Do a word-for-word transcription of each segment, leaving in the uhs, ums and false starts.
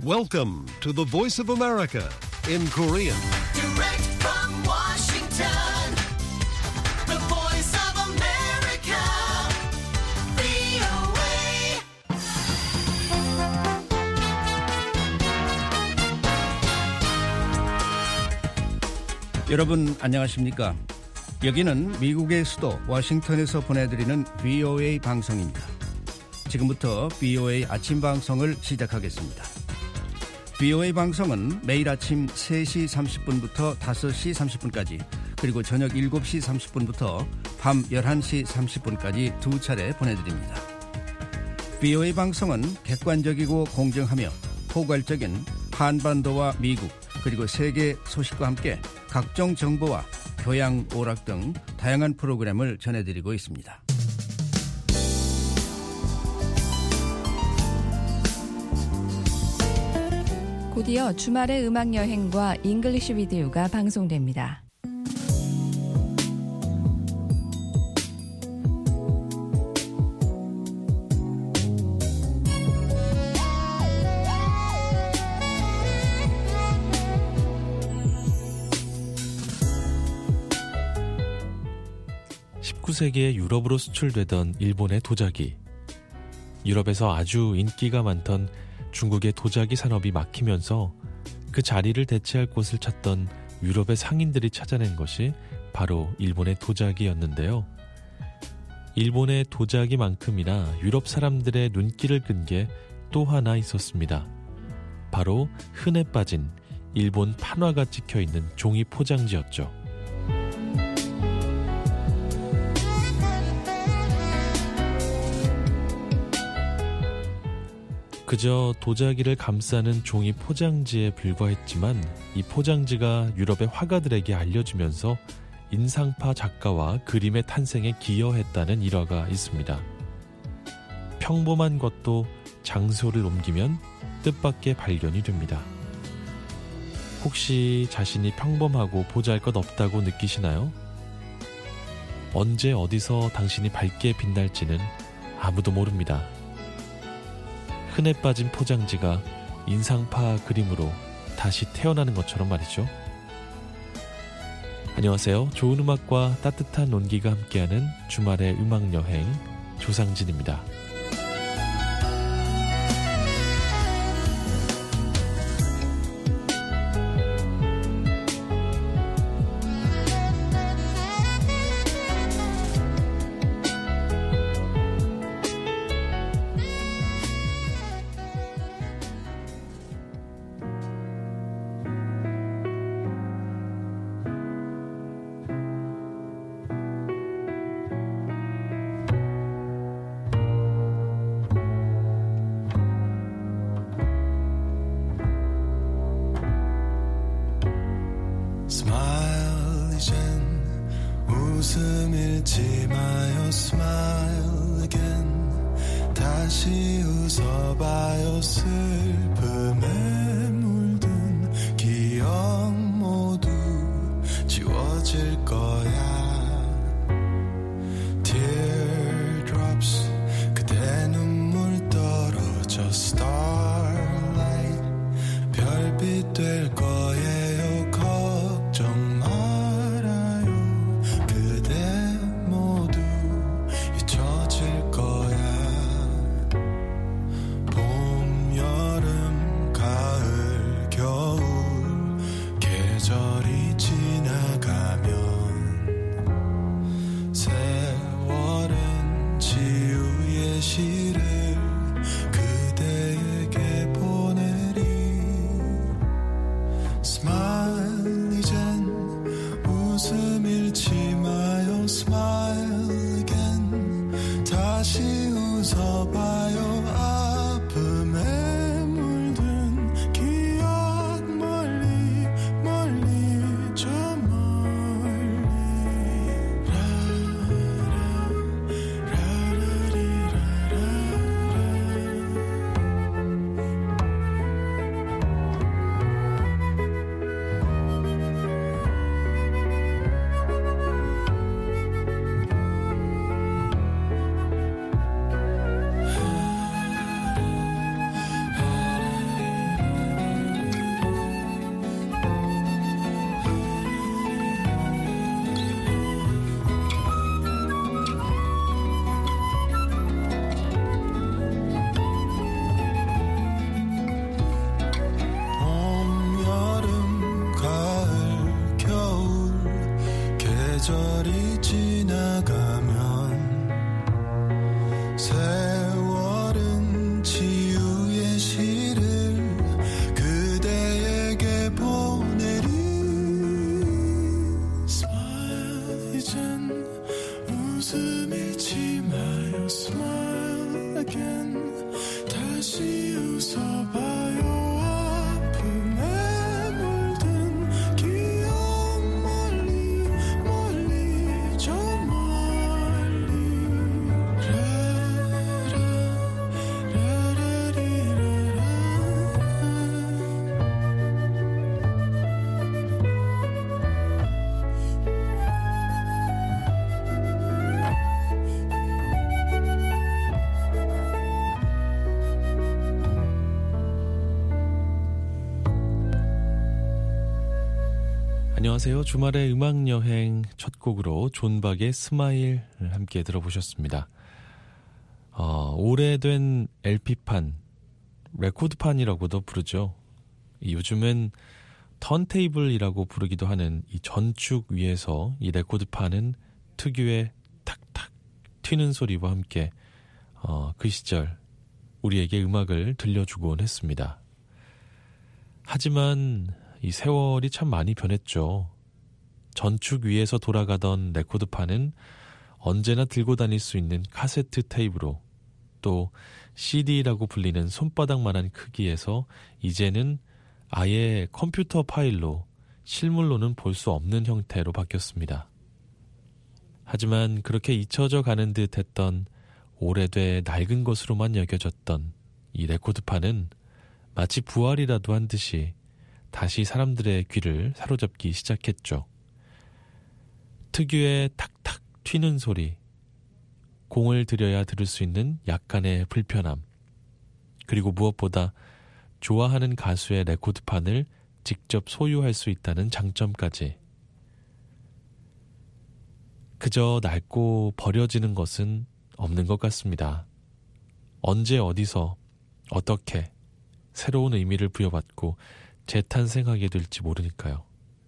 Welcome to the Voice of America in Korean. Direct from Washington, the Voice of America, 브이오에이. 여러분 안녕하십니까? 여기는 미국의 수도 워싱턴에서 보내드리는 브이오에이 방송입니다. 지금부터 브이오에이 아침 방송을 시작하겠습니다. 브이오에이 방송은 매일 아침 세 시 삼십 분부터 다섯 시 삼십 분까지 그리고 저녁 일곱 시 삼십 분부터 밤 열한 시 삼십 분까지 두 차례 보내드립니다. 브이오에이 방송은 객관적이고 공정하며 포괄적인 한반도와 미국 그리고 세계 소식과 함께 각종 정보와 교양, 오락 등 다양한 프로그램을 전해드리고 있습니다. 곧이어 주말의 음악여행과 잉글리시 비디오가 방송됩니다. 십구 세기에 유럽으로 수출되던 일본의 도자기. 유럽에서 아주 인기가 많던 중국의 도자기 산업이 막히면서 그 자리를 대체할 곳을 찾던 유럽의 상인들이 찾아낸 것이 바로 일본의 도자기였는데요. 일본의 도자기만큼이나 유럽 사람들의 눈길을 끈 게 또 하나 있었습니다. 바로 흔해 빠진 일본 판화가 찍혀있는 종이 포장지였죠. 그저 도자기를 감싸는 종이 포장지에 불과했지만 이 포장지가 유럽의 화가들에게 알려지면서 인상파 작가와 그림의 탄생에 기여했다는 일화가 있습니다. 평범한 것도 장소를 옮기면 뜻밖의 발견이 됩니다. 혹시 자신이 평범하고 보잘것없다고 느끼시나요? 언제 어디서 당신이 밝게 빛날지는 아무도 모릅니다. 흔해 빠진 포장지가 인상파 그림으로 다시 태어나는 것처럼 말이죠. 안녕하세요. 좋은 음악과 따뜻한 온기가 함께하는 주말의 음악여행 조상진입니다. Smile 이젠 웃음 잃지 마요 Smile again 다시 웃어봐요 슬픔에 물든 기억 모두 지워질 거야 Teardrops 그대 눈물 떨어져 Starlight 별빛 될 거예요 걱정 말아요 그대 모두 잊혀질 거야 봄, 여름 안녕하세요. 주말의 음악여행 첫 곡으로 존박의 스마일을 함께 들어보셨습니다. 어, 오래된 엘피판, 레코드판이라고도 부르죠. 요즘은 턴테이블이라고 부르기도 하는 이 전축 위에서 이 레코드판은 특유의 탁탁 튀는 소리와 함께 어, 그 시절 우리에게 음악을 들려주곤 했습니다. 하지만 이 세월이 참 많이 변했죠. 전축 위에서 돌아가던 레코드판은 언제나 들고 다닐 수 있는 카세트 테이프로, 또 씨디라고 불리는 손바닥만한 크기에서 이제는 아예 컴퓨터 파일로, 실물로는 볼 수 없는 형태로 바뀌었습니다. 하지만 그렇게 잊혀져 가는 듯 했던, 오래돼 낡은 것으로만 여겨졌던 이 레코드판은 마치 부활이라도 한 듯이 다시 사람들의 귀를 사로잡기 시작했죠. 특유의 탁탁 튀는 소리, 공을 들여야 들을 수 있는 약간의 불편함, 그리고 무엇보다 좋아하는 가수의 레코드판을 직접 소유할 수 있다는 장점까지. 그저 낡고 버려지는 것은 없는 것 같습니다. 언제 어디서 어떻게 새로운 의미를 부여받고 재탄생하게 될지 모르니까요.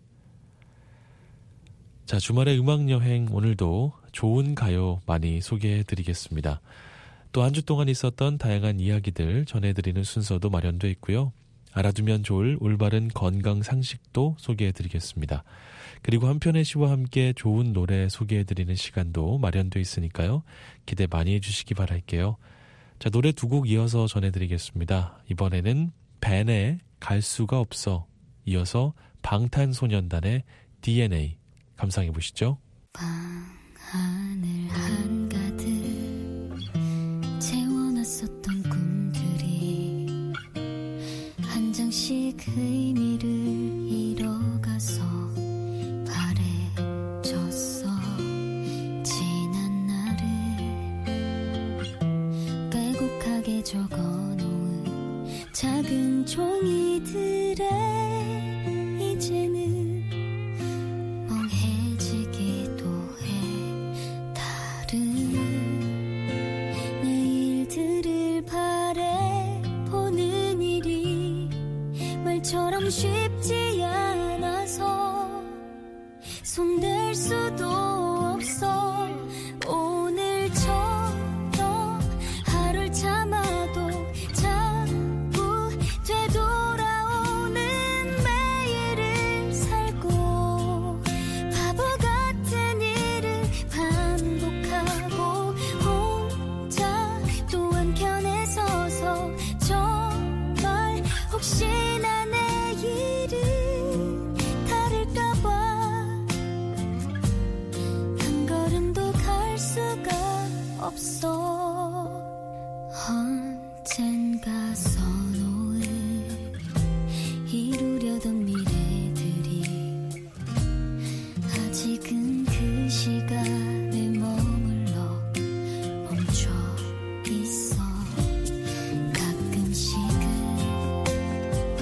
자, 주말의 음악여행, 오늘도 좋은 가요 많이 소개해드리겠습니다. 또 한 주 동안 있었던 다양한 이야기들 전해드리는 순서도 마련되어 있고요. 알아두면 좋을 올바른 건강 상식도 소개해드리겠습니다. 그리고 한편의 시와 함께 좋은 노래 소개해드리는 시간도 마련되어 있으니까요. 기대 많이 해주시기 바랄게요. 자, 노래 두 곡 이어서 전해드리겠습니다. 이번에는 벤의 갈 수가 없어, 이어서 방탄소년단의 디엔에이 감상해보시죠. 방 하늘 한가득 채워놨었던 꿈들이 한 장씩 의미를 잃어가서 바래졌어. 지난 날을 빼곡하게 적어놓은 작은 종이들에 이제는 멍해지기도 해. 다른 내일들을 바라보는 일이 말처럼 쉽지 않아서 손댈 수도 없어. 오늘처럼 하루를 참아도 자꾸 되돌아오는 매일을 살고 바보 같은 일을 반복하고 혼자 또 한켠에 서서 정말 혹시나 내일은 다를까봐 한 걸음도 갈 수가 없어. 언젠가 써놓은 이루려던 미래들이 아직은 그 시간에 머물러 멈춰 있어. 가끔씩은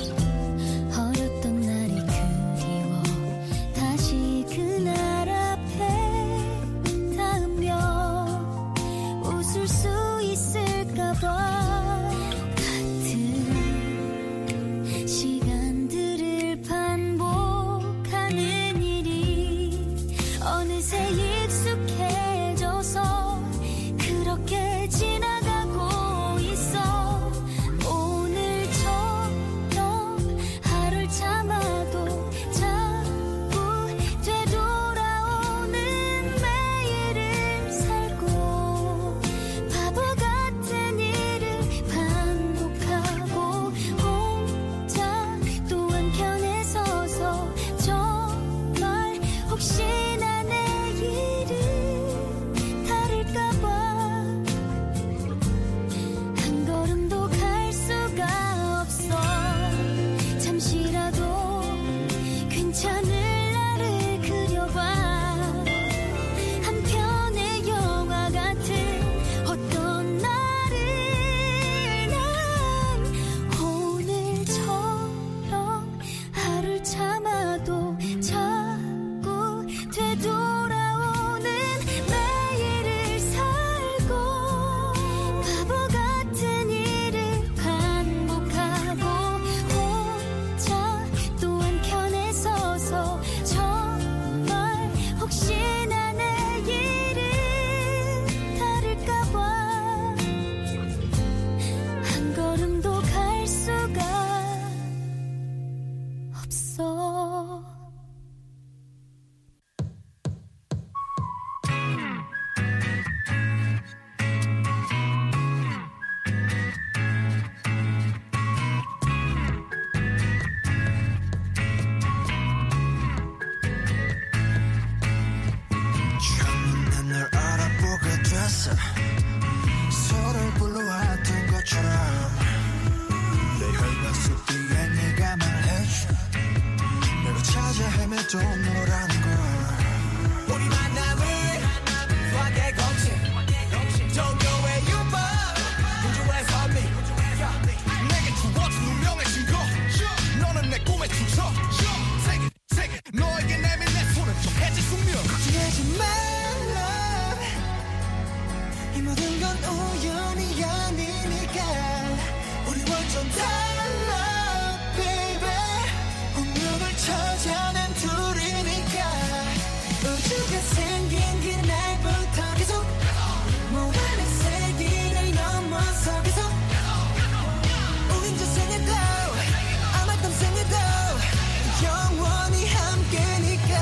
좀 너라는 걸 우리 만남을 수학의 공식 종교의 유머 우주의 선미 내게 주어진 운명의 증거 너는 내 꿈의 주석 세계 세계 너에게 내민 내 손은 좀 해질 숙명 걱정하지 말라 이 모든 건 우연이 아니니까 우리 완전 달라 baby 운명을 찾아낸 둘이니까 우주가 생긴 그날부터 계속 무한의 세기를 넘어서 계속 우린 저 생에도 아마 땀 생에도 영원히 함께니까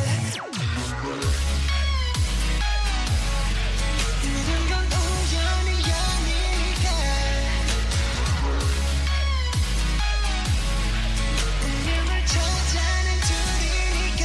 이 모든 건 우연이 아니니까 운명을 찾아낸 둘이니까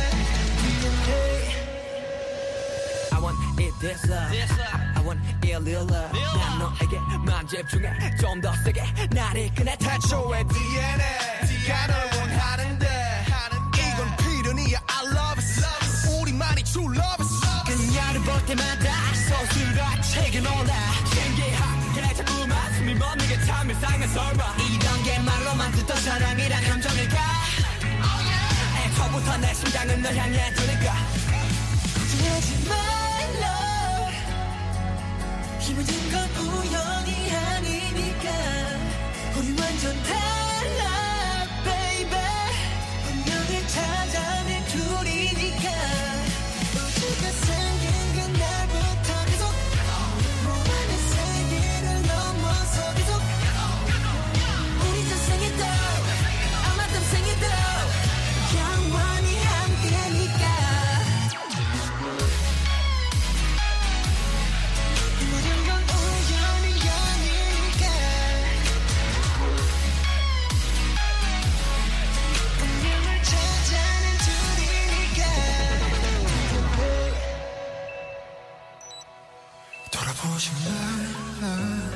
I want it this love I want it real love 난 너에게만 집중해 좀 더 세게 나를 이끄네 태초의 디엔에이가 널 원하는데 이건 필연이야 I love it 우리만이 true love it 그녀를 볼 때마다 소스라치게 놀라 신기하게 자꾸만 숨이 멎는 참 이상한 설마 이런 게 말로만 듣던 사랑이란 감정일까 애초부터 내 심장은 널 향해 두니까 걱정하지 말라 이 모든 건 우연이 아니니까 우리 완전 달라 baby 운명을 찾아낸 둘이니까 우주가 생긴 그날부터 계속 무한의 세계를 넘어서 계속 우리 저 생에도 아마 땀 생에도 영원히 함께니까 이 모든 건 우연이 아니니까 운명을 찾아낸 둘이니까 돌아보지 말라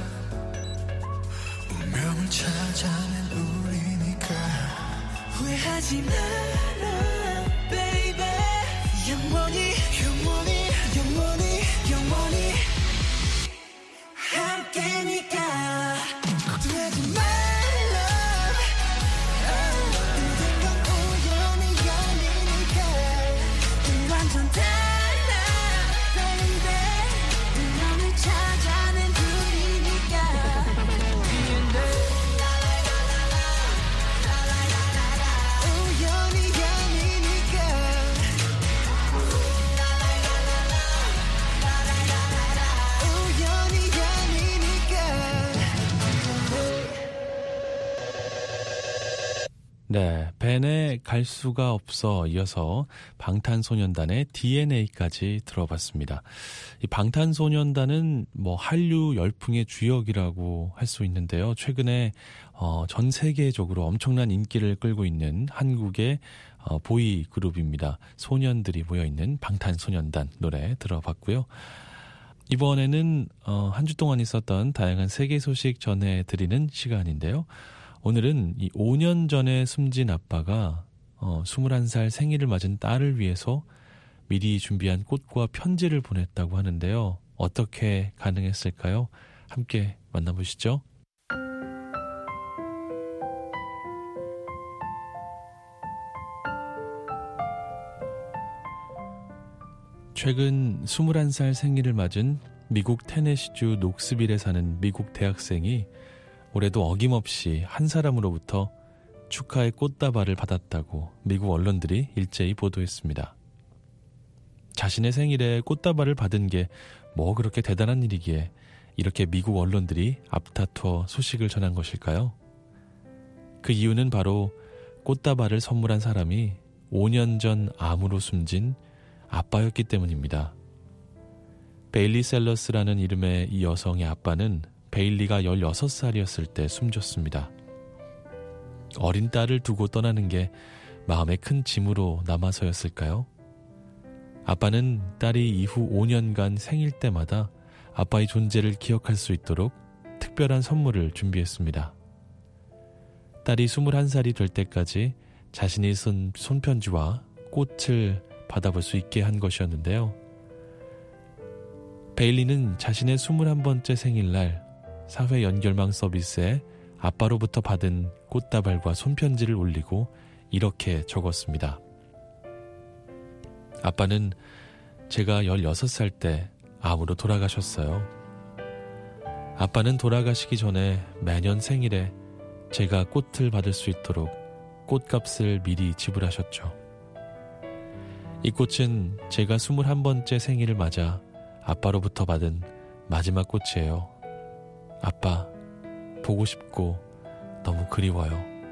운명을 찾아낸 우리니까 후회하지 마라 baby 영원히 영원히 영원히 영원히 함께니까 걱정하지 말라 모든 건 우연이 아니니까 우리 완전 달라 baby 운명을 찾아낸 둘이니까 우연이 아니니까 우연이 아니니까 네, 벤의 갈 수가 없어 이어서 방탄소년단의 디엔에이까지 들어봤습니다. 이 방탄소년단은 뭐 한류 열풍의 주역이라고 할 수 있는데요. 최근에 어, 전 세계적으로 엄청난 인기를 끌고 있는 한국의 어, 보이 그룹입니다. 소년들이 모여있는 방탄소년단 노래 들어봤고요. 이번에는 어, 한 주 동안 있었던 다양한 세계 소식 전해드리는 시간인데요. 오늘은 이 오 년 전에 숨진 아빠가 어, 스물한 살 생일을 맞은 딸을 위해서 미리 준비한 꽃과 편지를 보냈다고 하는데요. 어떻게 가능했을까요? 함께 만나보시죠. 최근 스물한 살 생일을 맞은 미국 테네시주 녹스빌에 사는 미국 대학생이 올해도 어김없이 한 사람으로부터 축하의 꽃다발을 받았다고 미국 언론들이 일제히 보도했습니다. 자신의 생일에 꽃다발을 받은 게 뭐 그렇게 대단한 일이기에 이렇게 미국 언론들이 앞다투어 소식을 전한 것일까요? 그 이유는 바로 꽃다발을 선물한 사람이 오 년 전 암으로 숨진 아빠였기 때문입니다. 베일리 셀러스라는 이름의 이 여성의 아빠는 베일리가 열여섯 살이었을 때 숨졌습니다. 어린 딸을 두고 떠나는 게 마음에 큰 짐으로 남아서였을까요? 아빠는 딸이 이후 오 년간 생일 때마다 아빠의 존재를 기억할 수 있도록 특별한 선물을 준비했습니다. 딸이 스물한 살이 될 때까지 자신이 쓴 손편지와 꽃을 받아볼 수 있게 한 것이었는데요. 베일리는 자신의 스물한 번째 생일날 사회 연결망 서비스에 아빠로부터 받은 꽃다발과 손편지를 올리고 이렇게 적었습니다. 아빠는 제가 열여섯 살 때 암으로 돌아가셨어요. 아빠는 돌아가시기 전에 매년 생일에 제가 꽃을 받을 수 있도록 꽃값을 미리 지불하셨죠. 이 꽃은 제가 스물한 번째 생일을 맞아 아빠로부터 받은 마지막 꽃이에요. 아빠, 보고 싶고 너무 그리워요.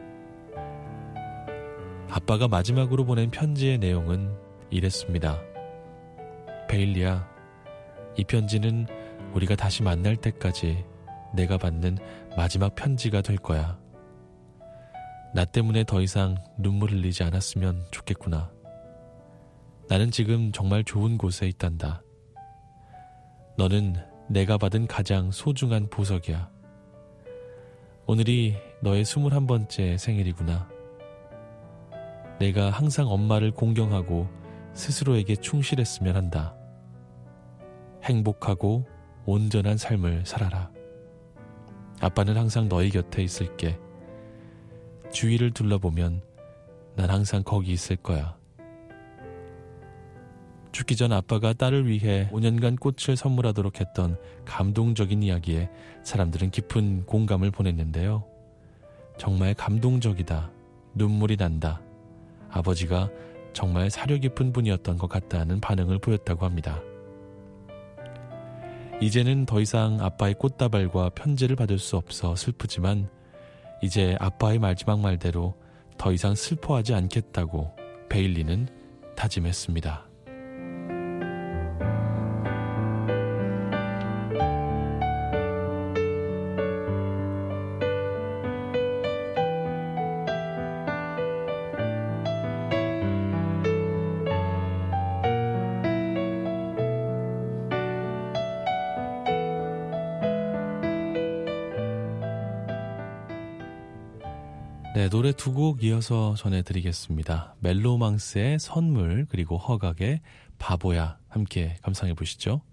아빠가 마지막으로 보낸 편지의 내용은 이랬습니다. 베일리야, 이 편지는 우리가 다시 만날 때까지 내가 받는 마지막 편지가 될 거야. 나 때문에 더 이상 눈물 흘리지 않았으면 좋겠구나. 나는 지금 정말 좋은 곳에 있단다. 너는 내가 받은 가장 소중한 보석이야. 오늘이 너의 스물한 번째 생일이구나. 내가 항상 엄마를 공경하고 스스로에게 충실했으면 한다. 행복하고 온전한 삶을 살아라. 아빠는 항상 너희 곁에 있을게. 주위를 둘러보면 난 항상 거기 있을 거야. 죽기 전 아빠가 딸을 위해 오 년간 꽃을 선물하도록 했던 감동적인 이야기에 사람들은 깊은 공감을 보냈는데요. 정말 감동적이다. 눈물이 난다. 아버지가 정말 사려 깊은 분이었던 것 같다는 반응을 보였다고 합니다. 이제는 더 이상 아빠의 꽃다발과 편지를 받을 수 없어 슬프지만 이제 아빠의 마지막 말대로 더 이상 슬퍼하지 않겠다고 베일리는 다짐했습니다. 네, 노래 두 곡 이어서 전해드리겠습니다. 멜로망스의 선물 그리고 허각의 바보야 함께 감상해 보시죠.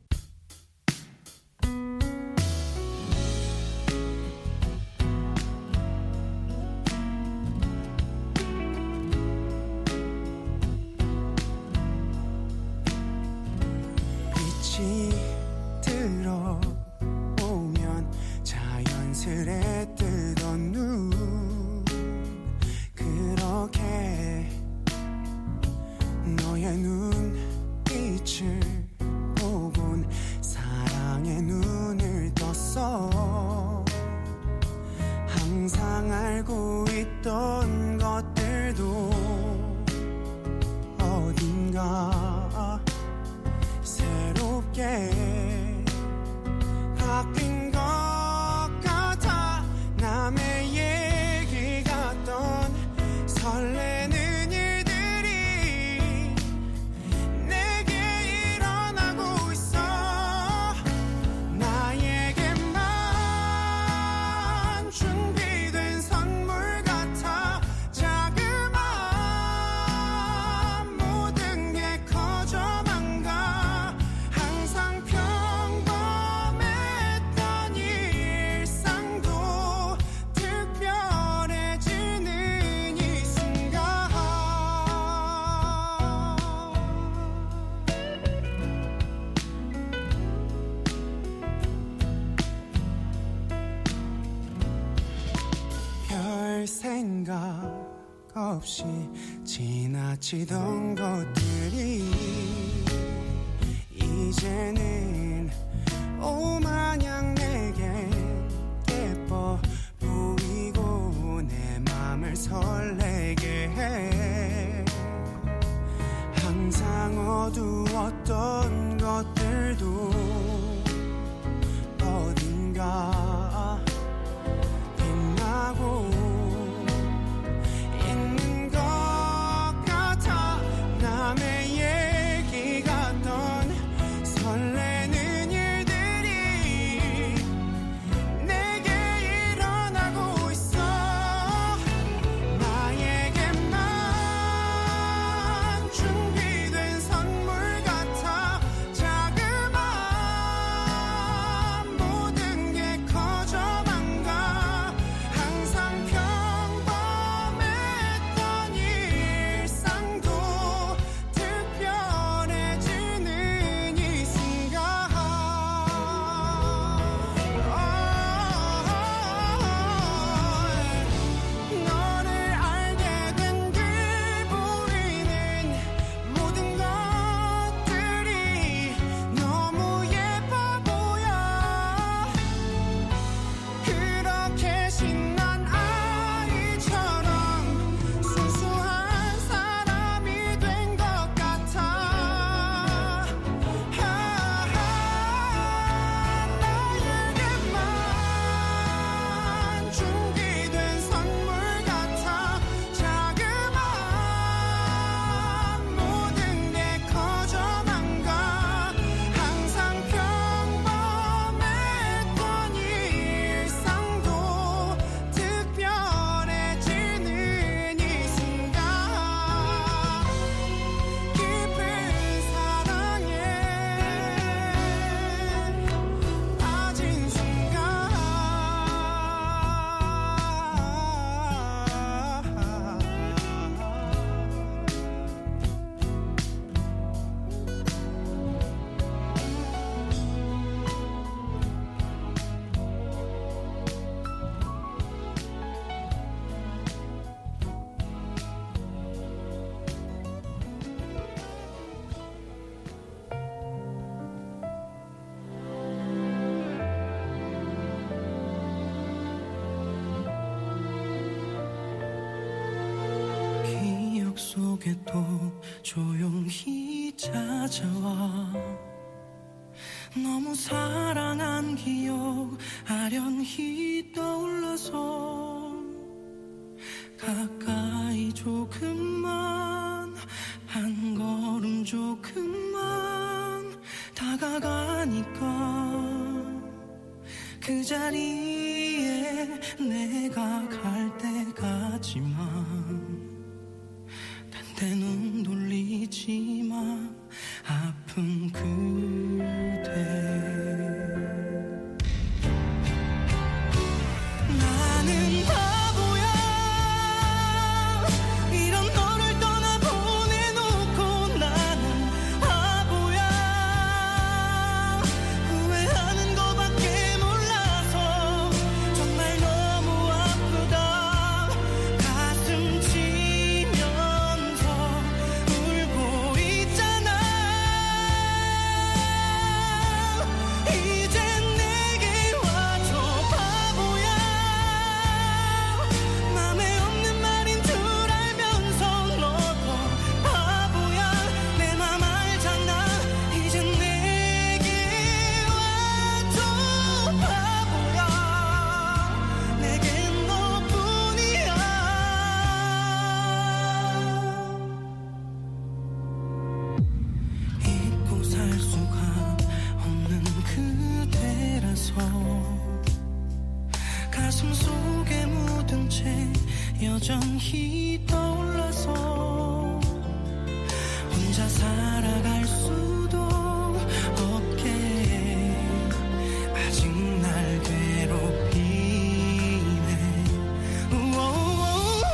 빛이 들어오면 자연스레 뜨던 눈 그렇게 너의 눈빛을 보곤 사랑의 눈을 떴어. 항상 알고 있던 것들도 어딘가 새롭게 바뀐 것 같아. 남의 얘기 같던 설레는 일들이 내게 일어나고 있어. 나에게만 준비된 선물 같아. 자그마한 모든 게 커져만 가. 항상 평범했던 일상도 특별해지는 이 순간. 별 생각 없이 지나치던 것들이 이제는 오마냥 내게 예뻐 보이고 내 맘을 설레게 해. 항상 어두웠던 것들도 어딘가 빛나고 있는 것 같아. 남의 얘기 같던 설레는 일들이 내게 일어나고 있어. 나에게만 준 속에 또 조용히 찾아와 너무 사랑한 기억 아련히 떠올라서 가까이 조금만 한 걸음 조금만 다가가니까 그 자리에 내가 갈 때까지만 딴 데는 돌리지마 아픈 그대 나는 바보야 이런 너를 떠나보내놓고 나는 바보야 후회하는 거밖에 몰라서 정말 너무 아프다 가슴 치면서 울고 있잖아 이젠 내게 와줘 바보야 맘에 없는 말인 줄 알면서 너도 바보야 내 맘 알잖아 이젠 내게 와줘 바보야 내겐 너뿐이야 잊고 살 수가 없는 그대라서 가슴 속에 묻은 채 여전히 떠올라서 혼자 살아갈 수도 없게 아직 날 괴롭히네 우오오오.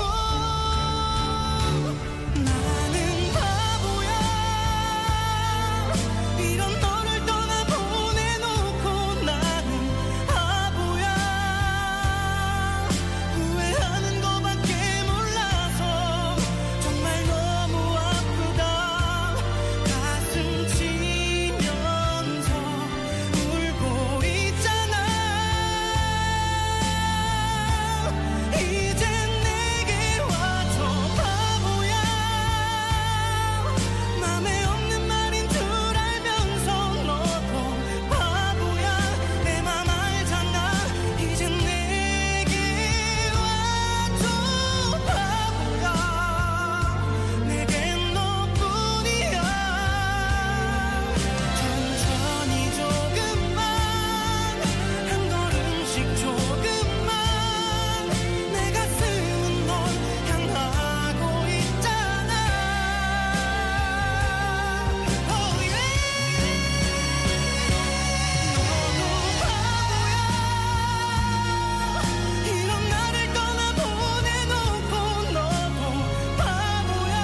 나는 바보야 이런 너를 떠나보내놓고 나는 바보야 후회하는 거밖에 몰라서 정말 너무 아프다 가슴 치면서 울고 있잖아 이젠 내게 와줘 바보야 맘에 없는 말인 줄 알면서 너도 바보야 내 맘 알잖아 이젠 내게 와줘 바보야 내겐 너뿐이야 천천히 조금만 한 걸음씩 조금만 내 가슴은 널 향하고 있잖아 oh yeah 너도 바보야 이런 나를 떠나보내놓고 너도 바보야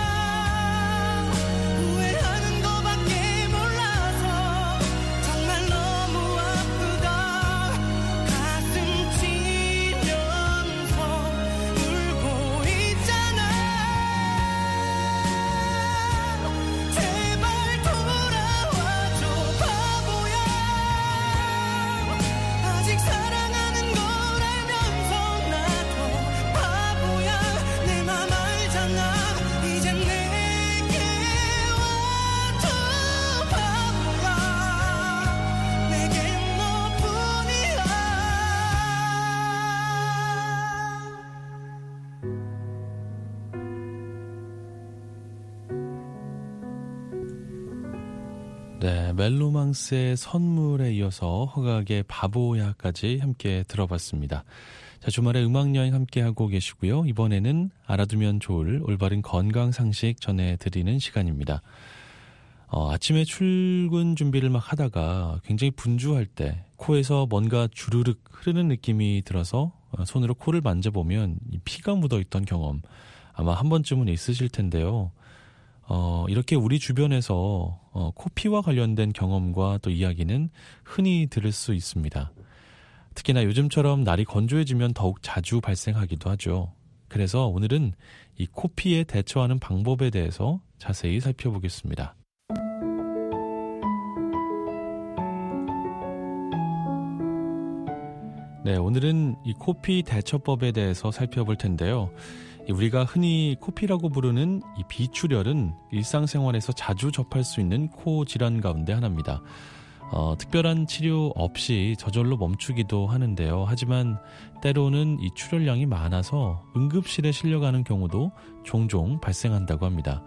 후회하는 거밖에 몰라서 정말 너무 아프다 가슴 치면서 울고 있잖아 제발 돌아와줘 바보야 아직 사랑하는 걸 알면서 나도 바보야 내 맘 알잖아 이젠 내게 와줘 바보야 내겐 너뿐이야 네, 멜로망스의 선물에 이어서 허각의 바보야까지 함께 들어봤습니다. 자, 주말에 음악여행 함께하고 계시고요. 이번에는 알아두면 좋을 올바른 건강 상식 전해드리는 시간입니다. 어, 아침에 출근 준비를 막 하다가 굉장히 분주할 때 코에서 뭔가 주르륵 흐르는 느낌이 들어서 어, 손으로 코를 만져보면 이 피가 묻어있던 경험 아마 한 번쯤은 있으실 텐데요. 어, 이렇게 우리 주변에서 어, 코피와 관련된 경험과 또 이야기는 흔히 들을 수 있습니다. 특히나 요즘처럼 날이 건조해지면 더욱 자주 발생하기도 하죠. 그래서 오늘은 이 코피에 대처하는 방법에 대해서 자세히 살펴보겠습니다. 네, 오늘은 이 코피 대처법에 대해서 살펴볼 텐데요. 우리가 흔히 코피라고 부르는 이 비출혈은 일상생활에서 자주 접할 수 있는 코 질환 가운데 하나입니다. 어, 특별한 치료 없이 저절로 멈추기도 하는데요. 하지만 때로는 이 출혈량이 많아서 응급실에 실려가는 경우도 종종 발생한다고 합니다.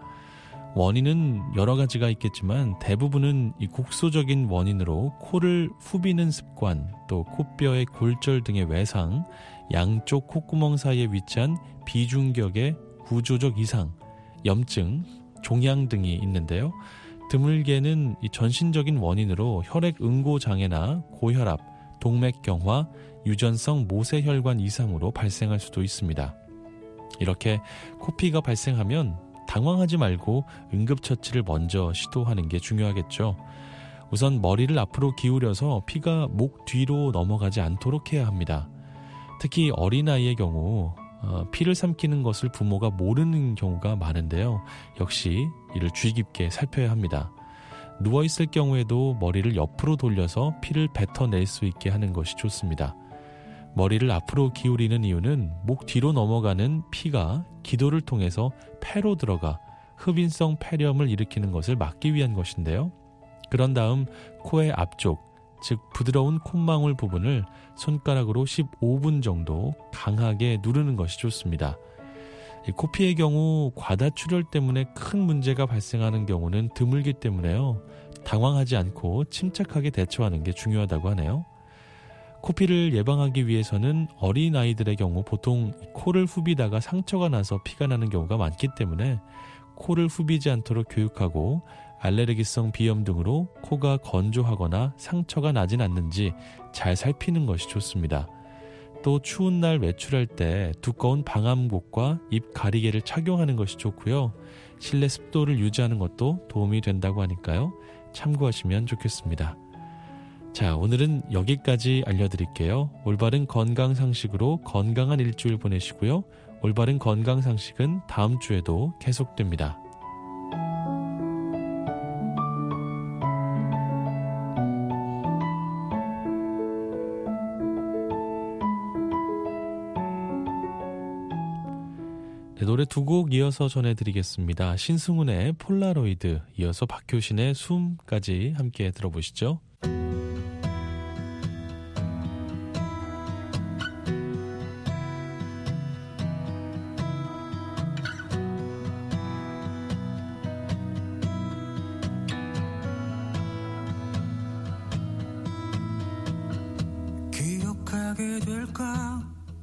원인은 여러 가지가 있겠지만 대부분은 이 국소적인 원인으로 코를 후비는 습관, 또 코뼈의 골절 등의 외상, 양쪽 콧구멍 사이에 위치한 비중격의 구조적 이상, 염증, 종양 등이 있는데요. 드물게는 이 전신적인 원인으로 혈액 응고 장애나 고혈압, 동맥경화, 유전성 모세혈관 이상으로 발생할 수도 있습니다. 이렇게 코피가 발생하면 당황하지 말고 응급처치를 먼저 시도하는 게 중요하겠죠. 우선 머리를 앞으로 기울여서 피가 목 뒤로 넘어가지 않도록 해야 합니다. 특히 어린아이의 경우 어, 피를 삼키는 것을 부모가 모르는 경우가 많은데요. 역시 이를 주의 깊게 살펴야 합니다. 누워있을 경우에도 머리를 옆으로 돌려서 피를 뱉어낼 수 있게 하는 것이 좋습니다. 머리를 앞으로 기울이는 이유는 목 뒤로 넘어가는 피가 기도를 통해서 폐로 들어가 흡인성 폐렴을 일으키는 것을 막기 위한 것인데요. 그런 다음 코의 앞쪽, 즉 부드러운 콧망울 부분을 손가락으로 십오 분 정도 강하게 누르는 것이 좋습니다. 코피의 경우 과다출혈 때문에 큰 문제가 발생하는 경우는 드물기 때문에요. 당황하지 않고 침착하게 대처하는 게 중요하다고 하네요. 코피를 예방하기 위해서는 어린아이들의 경우 보통 코를 후비다가 상처가 나서 피가 나는 경우가 많기 때문에 코를 후비지 않도록 교육하고 알레르기성 비염 등으로 코가 건조하거나 상처가 나진 않는지 잘 살피는 것이 좋습니다. 또 추운 날 외출할 때 두꺼운 방함복과 입 가리개를 착용하는 것이 좋고요. 실내 습도를 유지하는 것도 도움이 된다고 하니까요. 참고하시면 좋겠습니다. 자, 오늘은 여기까지 알려드릴게요. 올바른 건강상식으로 건강한 일주일 보내시고요. 올바른 건강상식은 다음 주에도 계속됩니다. 네, 노래 두 곡 이어서 전해드리겠습니다. 신승훈의 폴라로이드, 이어서 박효신의 숨까지 함께 들어보시죠. 기억하게 될까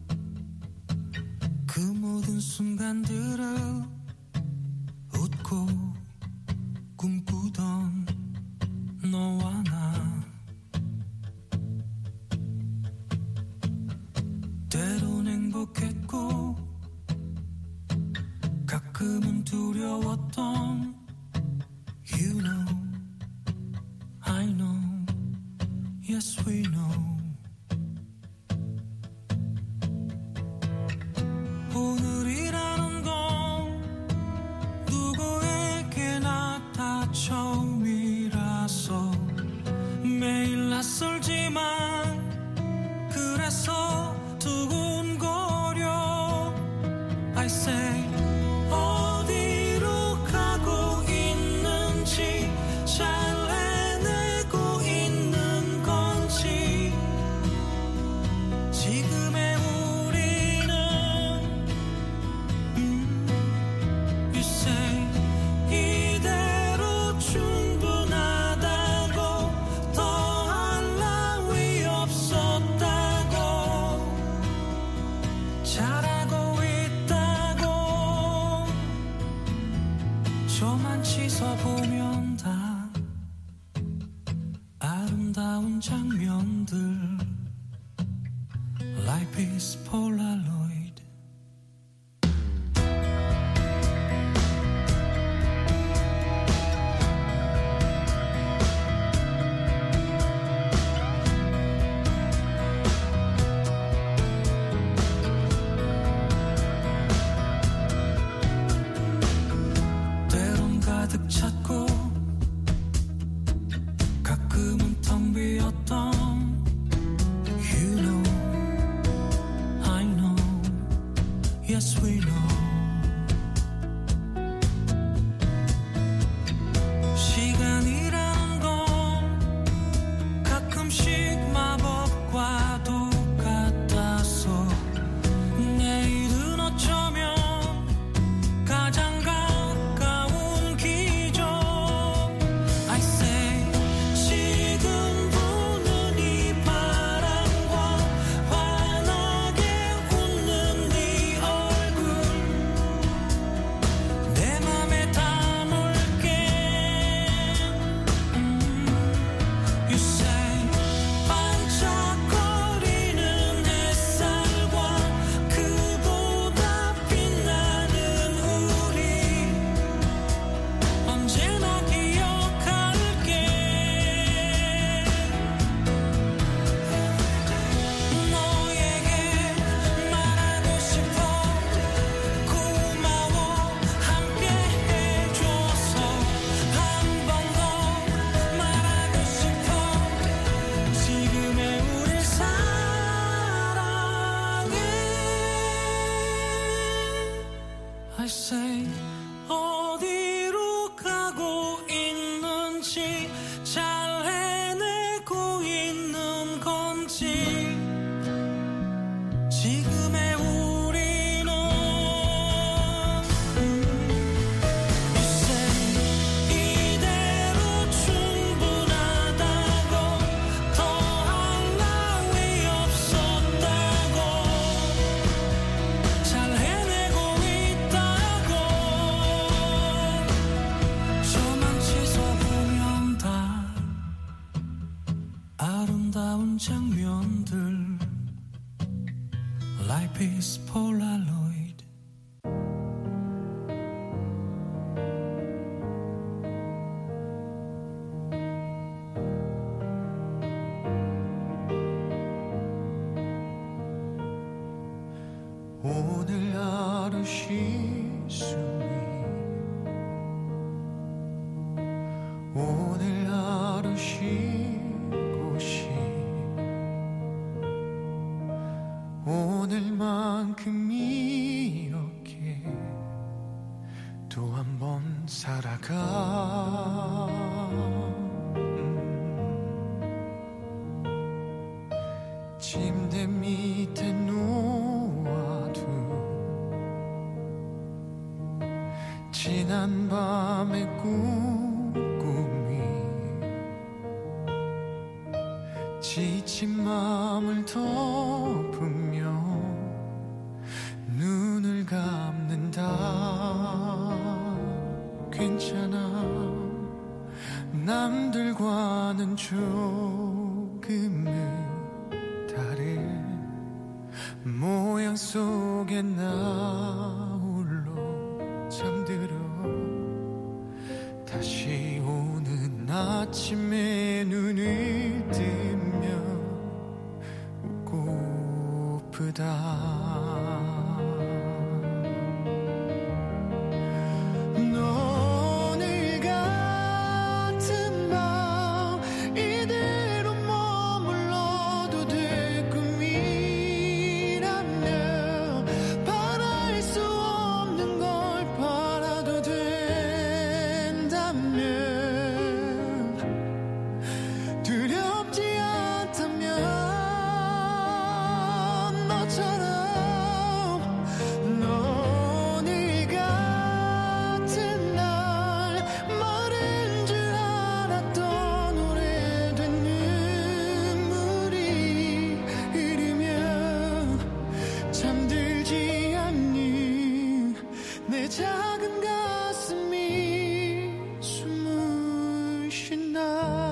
그 모든 순간들을 웃고 꿈꾸던 너와 나 때론 행복했고 가끔은 두려웠던 You know, I know, yes we know 오늘이라는 건 누구에게나 다 처음이라서 매일 낯설지만 그래서 두근거려 I say 어디로 가고 있는지 잘 해내고 있는 건지 지금의 보면 다 아름다운 장면들 Life is Polaroid 가득 찼고 가끔은 텅 비었던 You know, I know, yes we know say 어디로 가고 있는지 잘 해내고 있는 건지 지금의 우리는 이제 이대로 충분하다고 더할 나위 없었다고 잘 해내고 있다고 저만 지켜보면 다 아름다운 장면들 Life is Polaroid. 오늘 하루 쉴숨이 오늘 하루 쉴 곳이 오늘만큼 이렇게 또 한 번 살아가 음. 침대 밑에 놓아둔 지난 밤의 꿈꾸미 지친 마음을 덮으며 눈을 감는다 괜찮아 남들과는 조금은 다른 모양 속에 나 홀로 잠들어 다시 오는 아침에 눈을 뜨면 웃고프다 오늘 같은 밤 이대로 머물러도 될 꿈이라면 바랄 수 없는 걸 바라도 된다면 두렵지 않다면 너처럼 오늘 같은 날 마른 줄 알았던 오래된 눈물이 흐르면 잠들지 않는 내 작은 가슴이 숨을 쉰다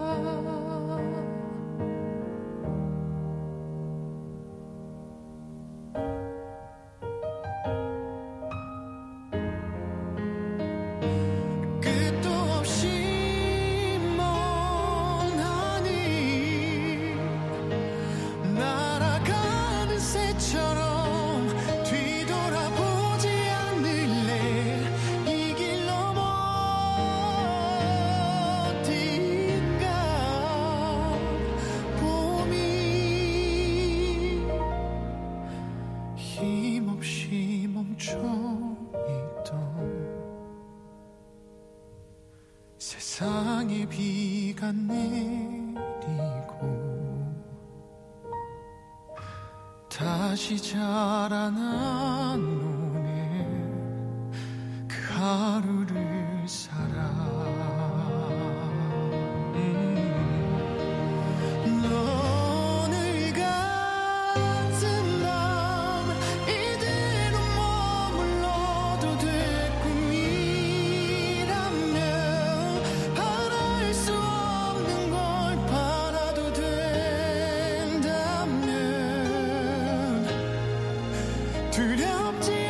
끝도 없이 먼 하늘 날아가는 새처럼 뒤돌아보지 않을래 이 길 넘어 어딘가 봄이 힘없이 멈춰있던 세상에 비가 내리고 다시 자라난 오늘 그 하루를 살아 음. 오늘 같은 밤 이대로 머물러도 될 꿈이라면 바랄 수 없는 걸 바라도 된다면 두렵지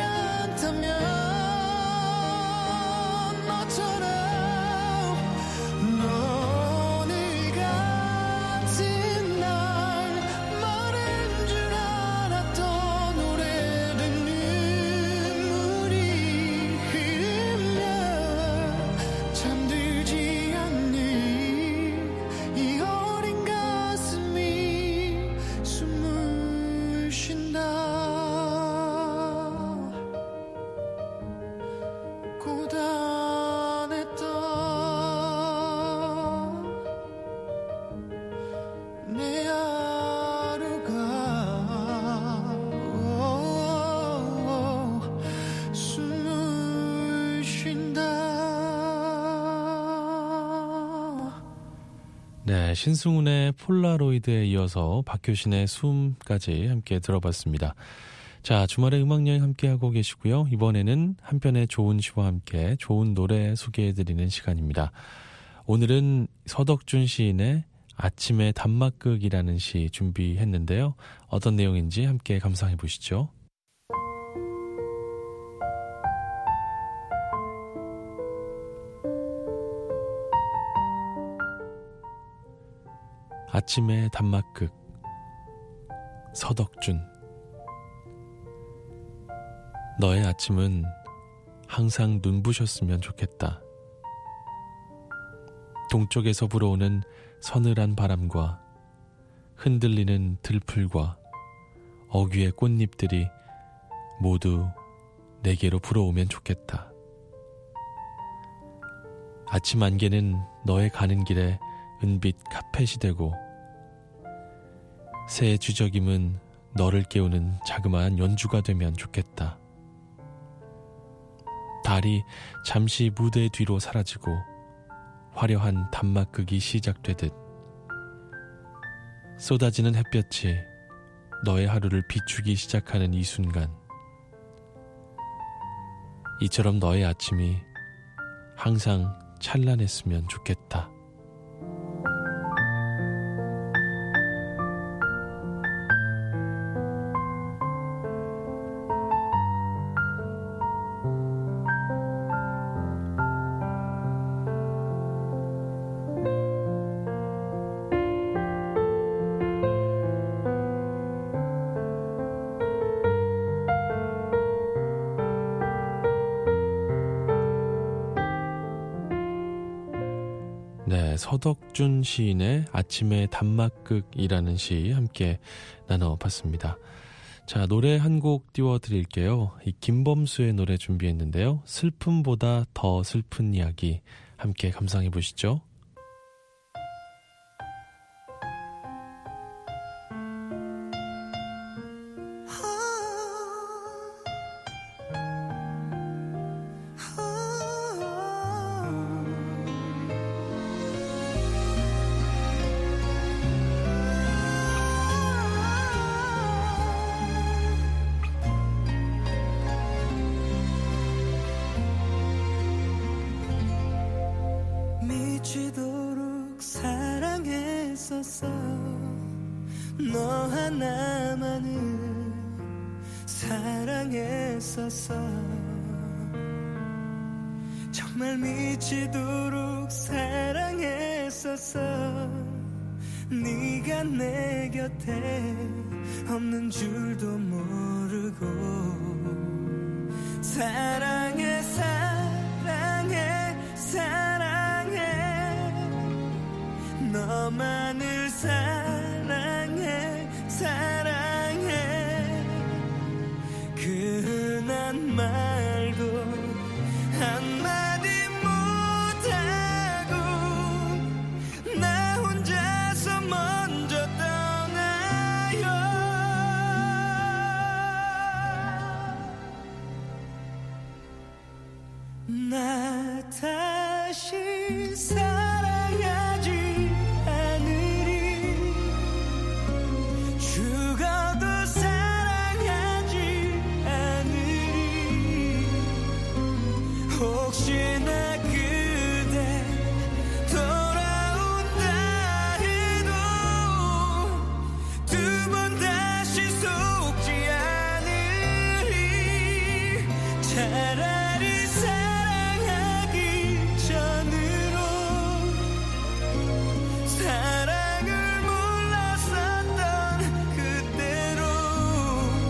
네, 신승훈의 폴라로이드에 이어서 박효신의 숨까지 함께 들어봤습니다. 자, 주말에 음악여행 함께하고 계시고요. 이번에는 한편의 좋은 시와 함께 좋은 노래 소개해드리는 시간입니다. 오늘은 서덕준 시인의 아침의 단막극이라는 시 준비했는데요. 어떤 내용인지 함께 감상해 보시죠. 아침의 단막극 서덕준. 너의 아침은 항상 눈부셨으면 좋겠다. 동쪽에서 불어오는 서늘한 바람과 흔들리는 들풀과 어귀의 꽃잎들이 모두 내게로 불어오면 좋겠다. 아침 안개는 너의 가는 길에 은빛 카펫이 되고 새의 주저김은 너를 깨우는 자그마한 연주가 되면 좋겠다. 달이 잠시 무대 뒤로 사라지고 화려한 단막극이 시작되듯 쏟아지는 햇볕이 너의 하루를 비추기 시작하는 이 순간, 이처럼 너의 아침이 항상 찬란했으면 좋겠다. 네, 서덕준 시인의 아침의 단막극이라는 시 함께 나눠봤습니다. 자, 노래 한 곡 띄워드릴게요. 이 김범수의 노래 준비했는데요. 슬픔보다 더 슬픈 이야기 함께 감상해 보시죠. 미치도록 사랑했었어. 너 하나만을 사랑했었어. 정말 미치도록 사랑했었어. 네가 내 곁에 없는 줄도 모르고. 사랑해 사랑해 사랑해 너만을 사랑해 사랑해. 그 흔한 말도 한마디 못하고 나 혼자서 먼저 떠나요. 나 다시 사랑하지 않으리. 죽어도 사랑하지 않으리. 혹시나 그대 돌아온다 해도 두 번 다시 속지 않으리. 차라리 사랑하기 전으로 사랑을 몰랐었던 그때로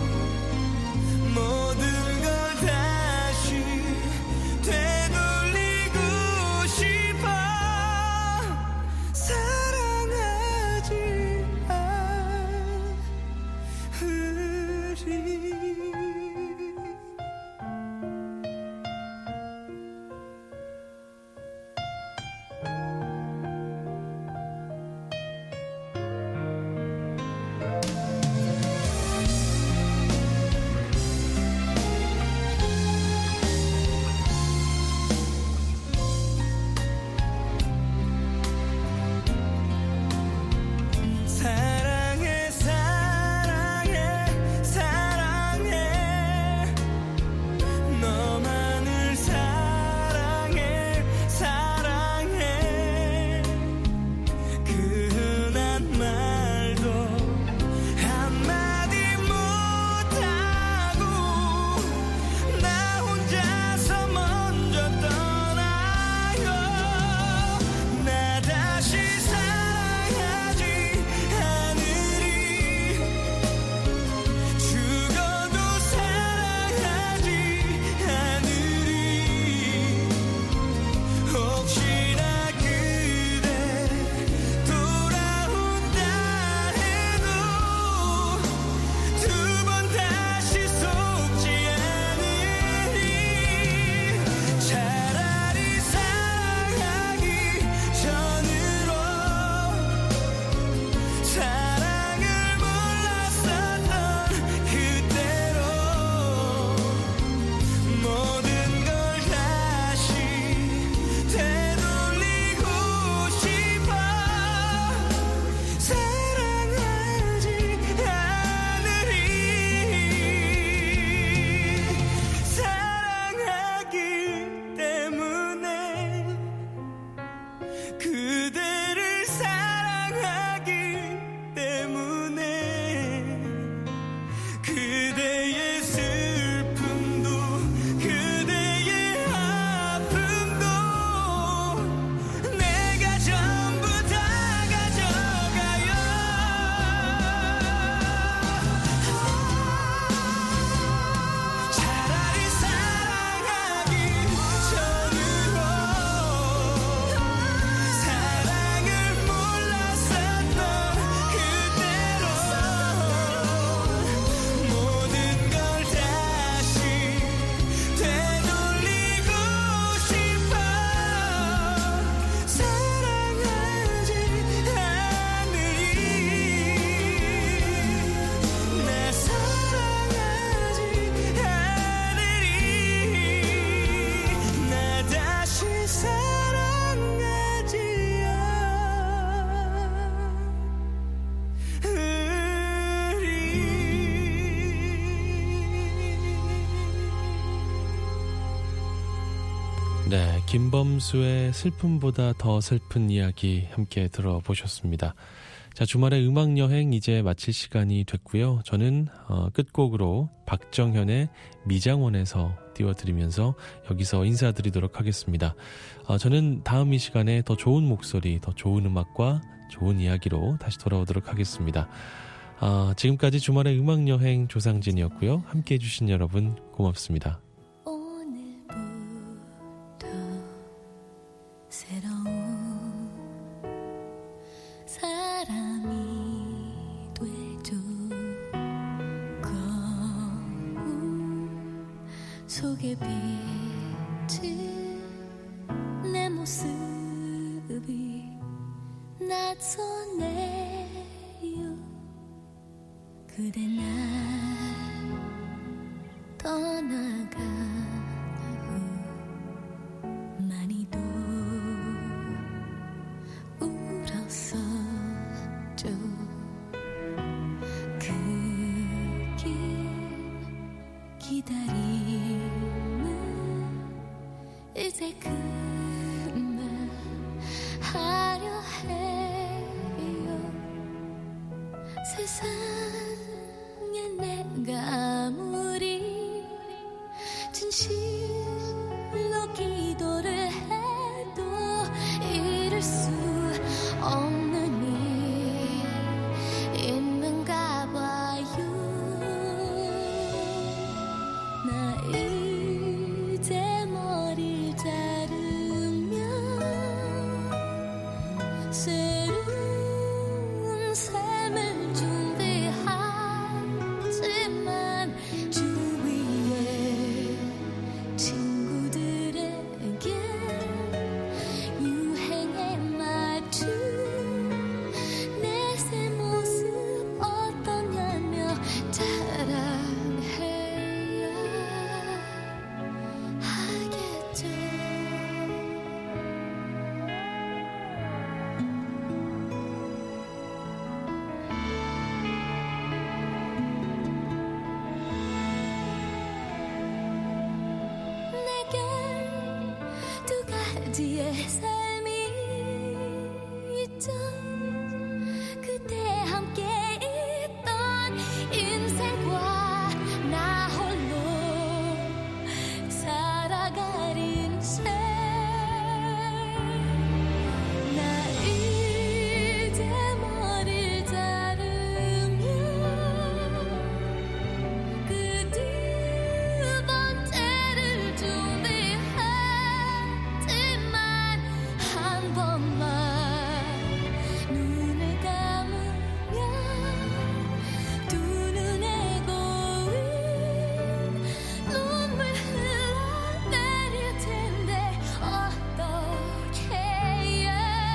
모든 걸 다시 되돌리면 네, 김범수의 슬픔보다 더 슬픈 이야기 함께 들어보셨습니다. 자, 주말의 음악여행 이제 마칠 시간이 됐고요. 저는 어, 끝곡으로 박정현의 미장원에서 띄워드리면서 여기서 인사드리도록 하겠습니다. 어, 저는 다음 이 시간에 더 좋은 목소리, 더 좋은 음악과 좋은 이야기로 다시 돌아오도록 하겠습니다. 어, 지금까지 주말의 음악여행 조상진이었고요. 함께해 주신 여러분 고맙습니다. 오늘부터 새로운 사람이 되죠. 거울 속에 비친 내 모습이 낯서네요. 그대 날 떠나간 후 많이도 울었었죠. 그 길 기다림은 이제 그만하려 해요. 세상에 내가 아무리 진실로 기도를 해도 이룰 수 없는 일 있는가 봐요. 나 이제 머리를 자르면 새로운 삶을 준비하지만 주위의 친구들에게 유행에 맞춘 내 새 모습 어떠냐며 자랑해야 하겠죠. 내게 두 가지의 삶이 있죠. 그때 함께 있던 인생과 나 홀로 살아갈 인생. 나 이제 머리를 자르면 그 두 번째를 준비했지만 한 번만 눈을 감으면 두 눈에 고인 눈물 흘러내릴 텐데 어떻게 해야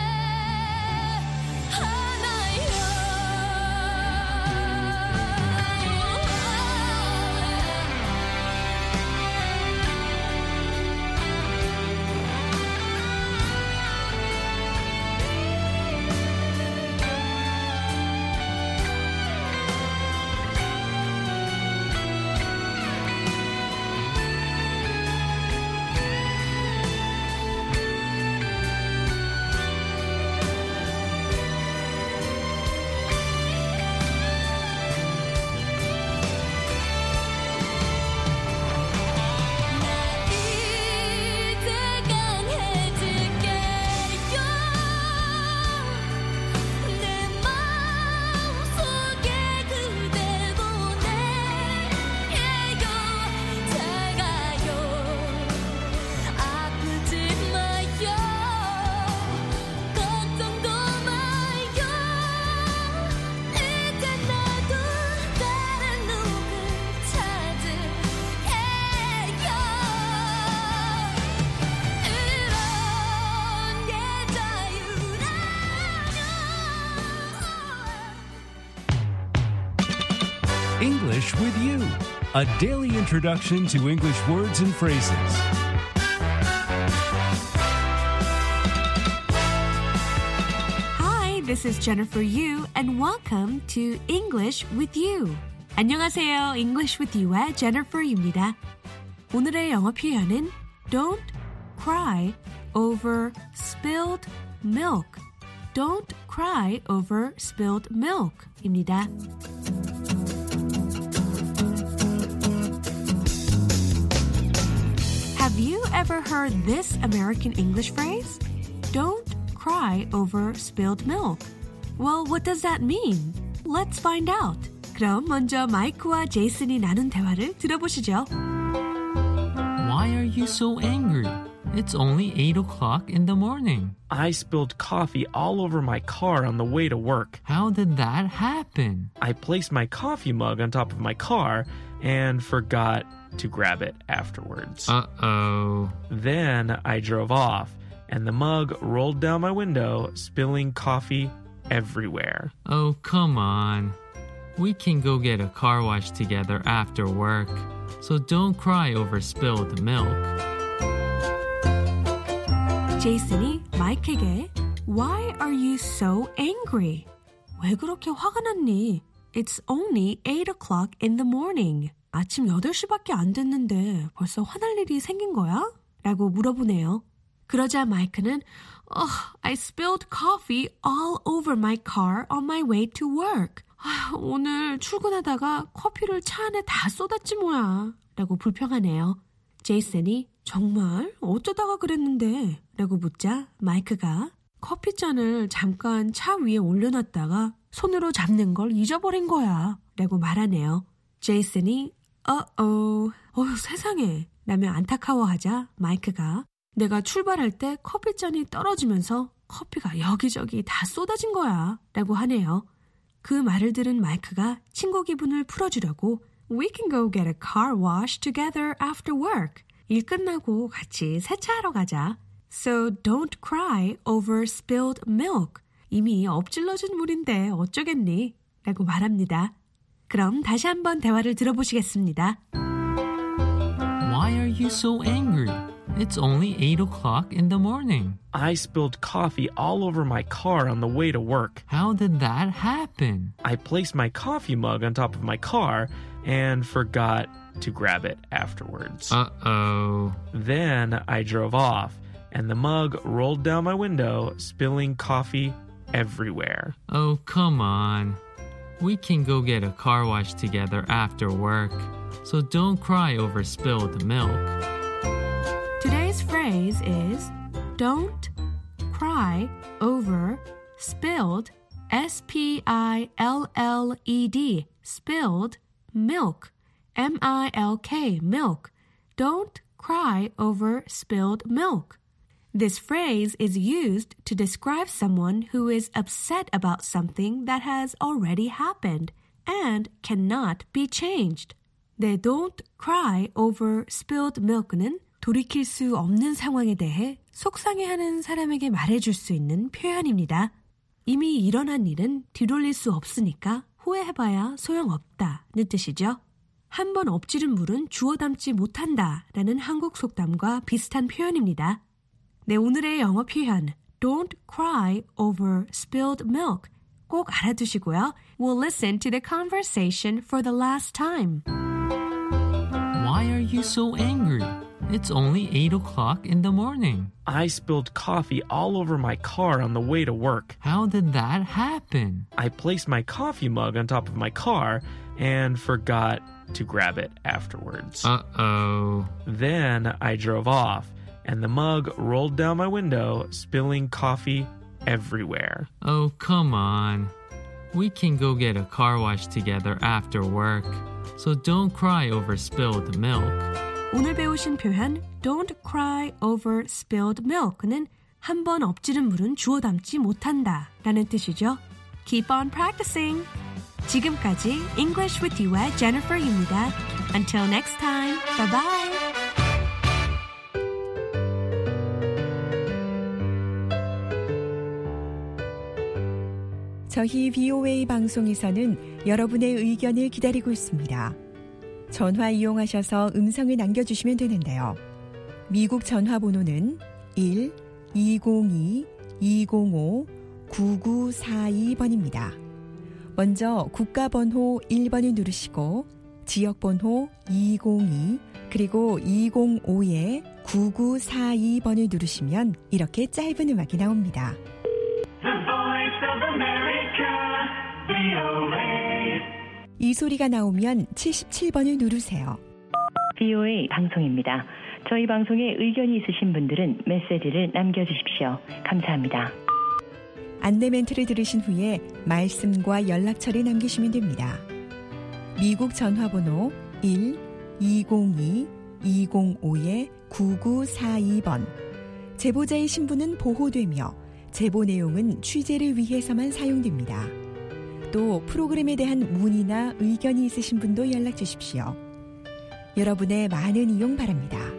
이제 강해질게요. 내 마음속에 그댈 보내요. 작아요. 아프지 마요. 걱정도 마요. 이제 나도 다른 누굴 찾을게요. 이런 게 자유라면 English with You, a daily introduction to English words and phrases. Hi, this is Jennifer Yu, and welcome to English with You. 안녕하세요. English with You의 Jennifer Yu입니다. 오늘의 영어 표현은 don't cry over spilled milk. Don't cry over spilled milk 입니다. Have you ever heard this American English phrase? Don't cry over spilled milk. Well, what does that mean? Let's find out. 그럼 먼저 마이크와 제이슨이 나눈 대화를 들어보시죠. Why are you so angry? It's only eight o'clock in the morning. I spilled coffee all over my car on the way to work. How did that happen? I placed my coffee mug on top of my car and forgot to grab it afterwards. Uh-oh. Then I drove off, and the mug rolled down my window, spilling coffee everywhere. Oh, come on. We can go get a car wash together after work. So don't cry over spilled milk. 제이슨이 마이크에게 Why are you so angry? 왜 그렇게 화가 났니? It's only eight o'clock in the morning. 아침 여덟 시밖에 안 됐는데 벌써 화날 일이 생긴 거야? 라고 물어보네요. 그러자 마이크는 oh, I spilled coffee all over my car on my way to work. 아, 오늘 출근하다가 커피를 차 안에 다 쏟았지 뭐야. 라고 불평하네요. 제이슨이 정말 어쩌다가 그랬는데? 라고 묻자 마이크가 커피잔을 잠깐 차 위에 올려놨다가 손으로 잡는 걸 잊어버린 거야. 라고 말하네요. 제이슨이 어어, 어휴 세상에 라며 안타까워하자 마이크가 내가 출발할 때 커피잔이 떨어지면서 커피가 여기저기 다 쏟아진 거야. 라고 하네요. 그 말을 들은 마이크가 친구 기분을 풀어주려고 We can go get a car wash together after work. 일 끝나고 같이 세차하러 가자. So don't cry over spilled milk. 이미 엎질러진 물인데 어쩌겠니? 라고 말합니다. 그럼 다시 한번 대화를 들어보시겠습니다. Why are you so angry? It's only eight o'clock in the morning. I spilled coffee all over my car on the way to work. How did that happen? I placed my coffee mug on top of my car and forgot to grab it afterwards. Uh-oh. Then I drove off, and the mug rolled down my window, spilling coffee everywhere. Oh, come on. We can go get a car wash together after work. So don't cry over spilled milk. Today's phrase is don't cry over spilled, S P I L L E D, spilled milk, M I L K, milk. Don't cry over spilled milk. This phrase is used to describe someone who is upset about something that has already happened and cannot be changed. 네, don't cry over spilled milk는 돌이킬 수 없는 상황에 대해 속상해하는 사람에게 말해줄 수 있는 표현입니다. 이미 일어난 일은 뒤돌릴 수 없으니까 후회해봐야 소용없다는 뜻이죠. 한 번 엎지른 물은 주워 담지 못한다 라는 한국 속담과 비슷한 표현입니다. 네, 오늘의 영어 표현 Don't cry over spilled milk 꼭 알아두시고요. We'll listen to the conversation for the last time. Why are you so angry? It's only eight o'clock in the morning. I spilled coffee all over my car on the way to work. How did that happen? I placed my coffee mug on top of my car and forgot to grab it afterwards. Uh-oh. Then I drove off, and the mug rolled down my window, spilling coffee everywhere. Oh, come on. We can go get a car wash together after work. So don't cry over spilled milk. 오늘 배우신 표현 Don't cry over spilled milk는 한 번 엎지른 물은 주워 담지 못한다 라는 뜻이죠. Keep on practicing. 지금까지 English with You의 Jennifer입니다. Until next time. Bye bye. 저희 비오에이 방송에서는 여러분의 의견을 기다리고 있습니다. 전화 이용하셔서 음성을 남겨주시면 되는데요. 미국 전화번호는 일 이공이 이공오 구구사이 번입니다. 먼저 국가번호 일 번을 누르시고 지역번호 이공이 그리고 이공오에 구구사이 번을 누르시면 이렇게 짧은 음악이 나옵니다. 이 소리가 나오면 칠십칠 번을 누르세요. 비오에이 방송입니다. 저희 방송에 의견이 있으신 분들은 메시지를 남겨주십시오. 감사합니다. 안내 멘트를 들으신 후에 말씀과 연락처를 남기시면 됩니다. 미국 전화번호 일 이공이 이공오에 구구사이 번. 제보자의 신분은 보호되며 제보 내용은 취재를 위해서만 사용됩니다. 또 프로그램에 대한 문의나 의견이 있으신 분도 연락 주십시오. 여러분의 많은 이용 바랍니다.